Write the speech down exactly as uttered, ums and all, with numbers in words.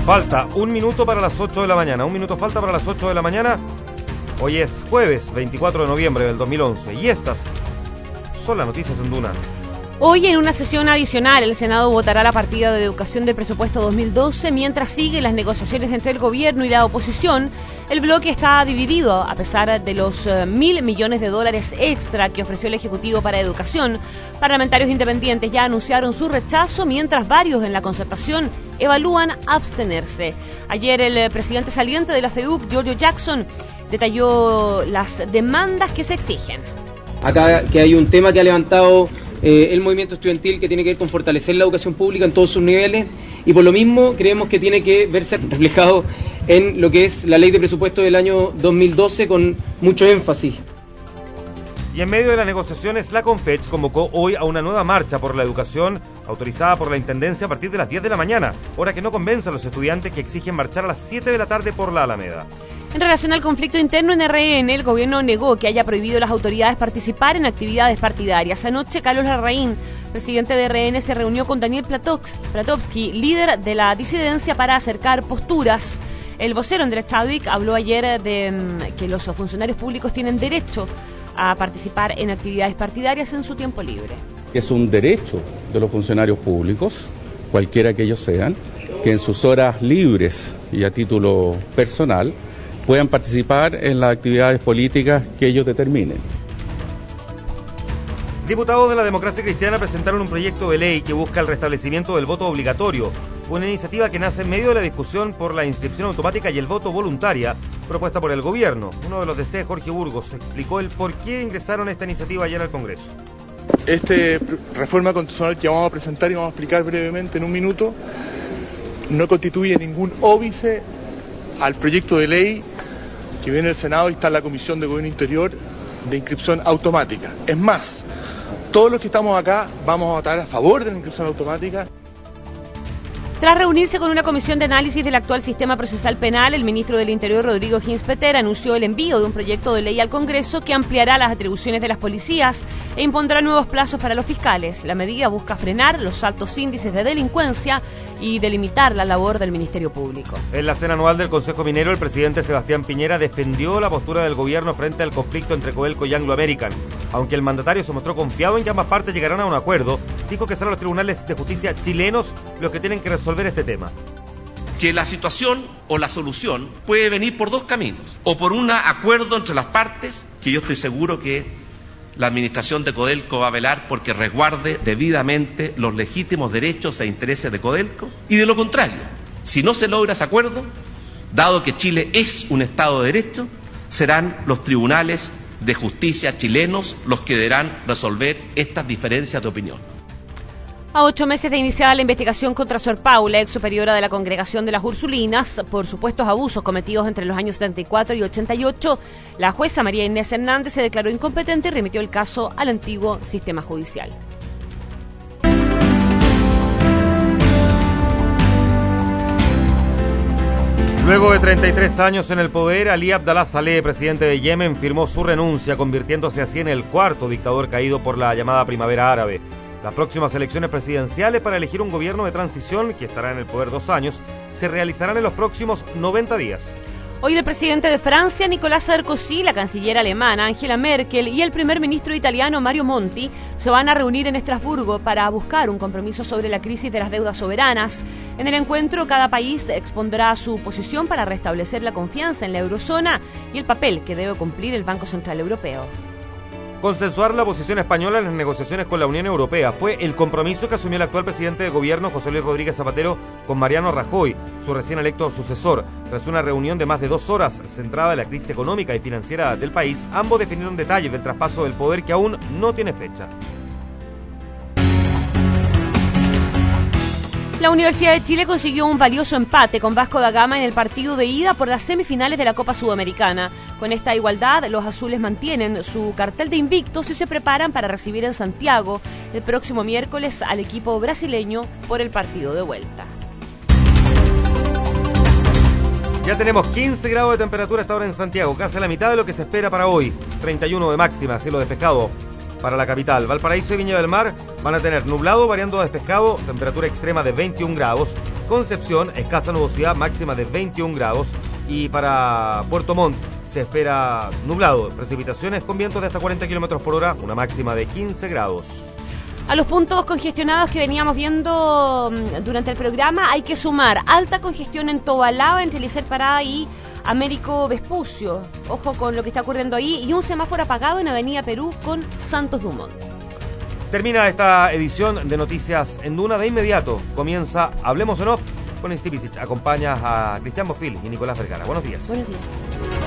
Falta un minuto para las ocho de la mañana. Un minuto falta para las ocho de la mañana. Hoy es jueves veinticuatro de noviembre del dos mil once. Y estas son las noticias en Duna. Hoy, en una sesión adicional, el Senado votará la partida de educación del presupuesto dos mil doce. Mientras siguen las negociaciones entre el gobierno y la oposición, el bloque está dividido a pesar de los uh, mil millones de dólares extra que ofreció el Ejecutivo para educación. Parlamentarios independientes ya anunciaron su rechazo, mientras varios en la concertación evalúan abstenerse. Ayer el uh, presidente saliente de la F E U C, Giorgio Jackson, detalló las demandas que se exigen. Acá que hay un tema que ha levantado eh, el movimiento estudiantil que tiene que ver con fortalecer la educación pública en todos sus niveles, y por lo mismo creemos que tiene que verse reflejado en lo que es la ley de presupuesto del año dos mil doce con mucho énfasis. Y en medio de las negociaciones, la CONFECH convocó hoy a una nueva marcha por la educación autorizada por la Intendencia a partir de las diez de la mañana, hora que no convence a los estudiantes que exigen marchar a las siete de la tarde por la Alameda. En relación al conflicto interno en R N, el gobierno negó que haya prohibido a las autoridades participar en actividades partidarias. Anoche, Carlos Larraín, presidente de R N, se reunió con Daniel Platovsky, líder de la disidencia, para acercar posturas. El vocero Andrés Chadwick habló ayer de um, que los funcionarios públicos tienen derecho a participar en actividades partidarias en su tiempo libre. Es un derecho de los funcionarios públicos, cualquiera que ellos sean, que en sus horas libres y a título personal puedan participar en las actividades políticas que ellos determinen. Diputados de la Democracia Cristiana presentaron un proyecto de ley que busca el restablecimiento del voto obligatorio, una iniciativa que nace en medio de la discusión por la inscripción automática y el voto voluntaria propuesta por el gobierno. Uno de los D C, Jorge Burgos, explicó el por qué ingresaron esta iniciativa ayer al Congreso. Esta reforma constitucional que vamos a presentar y vamos a explicar brevemente en un minuto no constituye ningún óbice al proyecto de ley que viene del Senado y está en la Comisión de Gobierno Interior de inscripción automática. Es más, todos los que estamos acá vamos a votar a favor de la inscripción automática. Tras reunirse con una comisión de análisis del actual sistema procesal penal, el ministro del Interior, Rodrigo Ginspeter, anunció el envío de un proyecto de ley al Congreso que ampliará las atribuciones de las policías e impondrá nuevos plazos para los fiscales. La medida busca frenar los altos índices de delincuencia y delimitar la labor del Ministerio Público. En la cena anual del Consejo Minero, el presidente Sebastián Piñera defendió la postura del gobierno frente al conflicto entre Codelco y Anglo American. Aunque el mandatario se mostró confiado en que ambas partes llegarán a un acuerdo, dijo que serán los tribunales de justicia chilenos los que tienen que resolver este tema. Que la situación o la solución puede venir por dos caminos, o por un acuerdo entre las partes, que yo estoy seguro que la administración de Codelco va a velar porque resguarde debidamente los legítimos derechos e intereses de Codelco, y de lo contrario, si no se logra ese acuerdo, dado que Chile es un Estado de Derecho, serán los tribunales de justicia chilenos los que deberán resolver estas diferencias de opinión. A ocho meses de iniciada la investigación contra Sor Paula, ex superiora de la Congregación de las Ursulinas, por supuestos abusos cometidos entre los años setenta y cuatro y ochenta y ocho, la jueza María Inés Hernández se declaró incompetente y remitió el caso al antiguo sistema judicial. Luego de treinta y tres años en el poder, Ali Abdallah Saleh, presidente de Yemen, firmó su renuncia, convirtiéndose así en el cuarto dictador caído por la llamada Primavera Árabe. Las próximas elecciones presidenciales para elegir un gobierno de transición, que estará en el poder dos años, se realizarán en los próximos noventa días. Hoy el presidente de Francia, Nicolas Sarkozy, la canciller alemana, Angela Merkel, y el primer ministro italiano, Mario Monti, se van a reunir en Estrasburgo para buscar un compromiso sobre la crisis de las deudas soberanas. En el encuentro, cada país expondrá su posición para restablecer la confianza en la eurozona y el papel que debe cumplir el Banco Central Europeo. Consensuar la posición española en las negociaciones con la Unión Europea fue el compromiso que asumió el actual presidente de gobierno, José Luis Rodríguez Zapatero, con Mariano Rajoy, su recién electo sucesor. Tras una reunión de más de dos horas centrada en la crisis económica y financiera del país, ambos definieron detalles del traspaso del poder que aún no tiene fecha. La Universidad de Chile consiguió un valioso empate con Vasco da Gama en el partido de ida por las semifinales de la Copa Sudamericana. Con esta igualdad, los azules mantienen su cartel de invictos y se preparan para recibir en Santiago el próximo miércoles al equipo brasileño por el partido de vuelta. Ya tenemos quince grados de temperatura hasta ahora en Santiago, casi la mitad de lo que se espera para hoy. treinta y uno de máxima, cielo despejado. Para la capital, Valparaíso y Viña del Mar van a tener nublado variando a despejado, temperatura extrema de veintiún grados. Concepción, escasa nubosidad, máxima de veintiún grados. Y para Puerto Montt se espera nublado, precipitaciones con vientos de hasta cuarenta kilómetros por hora, una máxima de quince grados. A los puntos congestionados que veníamos viendo durante el programa hay que sumar alta congestión en Tobalaba entre Eliezer Parada y Américo Vespucio. Ojo con lo que está ocurriendo ahí. Y un semáforo apagado en Avenida Perú con Santos Dumont. Termina esta edición de Noticias en Duna. De inmediato comienza Hablemos en Off con Stevie Sitch. Acompaña a Cristian Bofil y Nicolás Vergara. Buenos días. Buenos días.